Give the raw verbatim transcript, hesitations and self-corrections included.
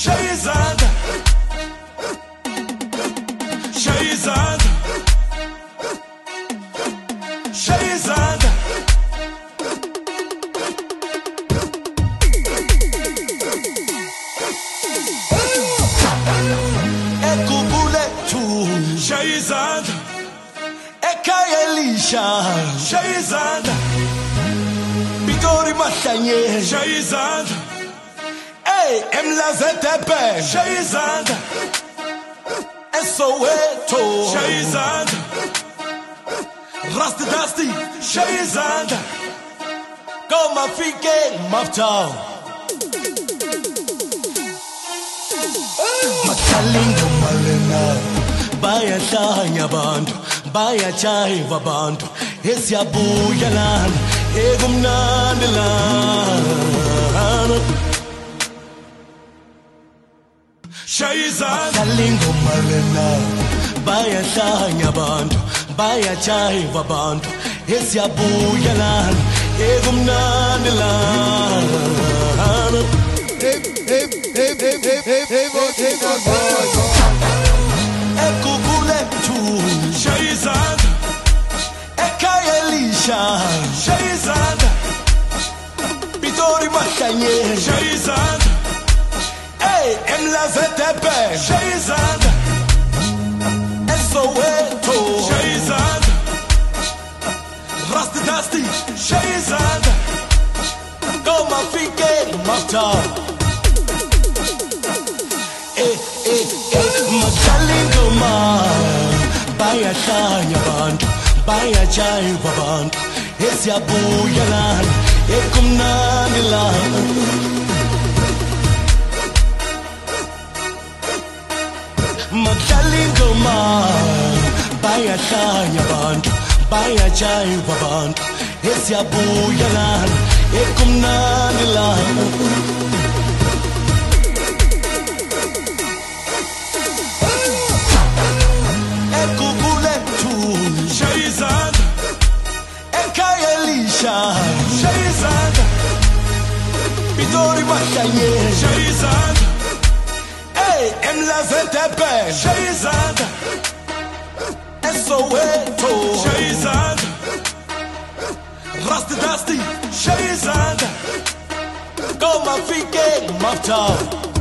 Shayzanda, Shayzanda, Shayzanda. Ekubule tu Shayzanda, Ekayelisha Shayzanda, Bigori Matanye Shayzanda, Hey Emlazetepe Shayzanda, Soweto Shayzanda, Rasta Dusty Shayzanda, Goma Fike Maftown Makalingo Malena Baya Tanya Bandu Baya Chaiva Bandu Esyabuya Lan Egumnandilan Shayzanda Makalingo Malena Baya Tanya Bandu Baya Chaiva Bandu Esyabuya Lan Egumnandilan Hey, hey, hey, hey, hey, hey, hey, hey, Ekubule tu Shayzanda, Ekayelisha Shayzanda, Bigori Matanye Shayzanda, Hey Emlazetepe Shayzanda, Soweto Shayzanda, Rasta Dusty Shayzanda, Goma Fike Maftown Eh, eh, eh, Magalingo ma Baya Tanya Bandu Baya Chaiva Bandu Esyabuya Lan Egumnandilan Magalingo ma Baya Tanya Bandu Baya Chaiva Bandu Esyabuya Lan Egumnandilan Shayzanda, Ekayelisha Shayzanda, Bigori Matanye Shayzanda, Hey Emlazetepe Shayzanda, Soweto Shayzanda, Rasta Dusty Shayzanda, Goma Fike Maftown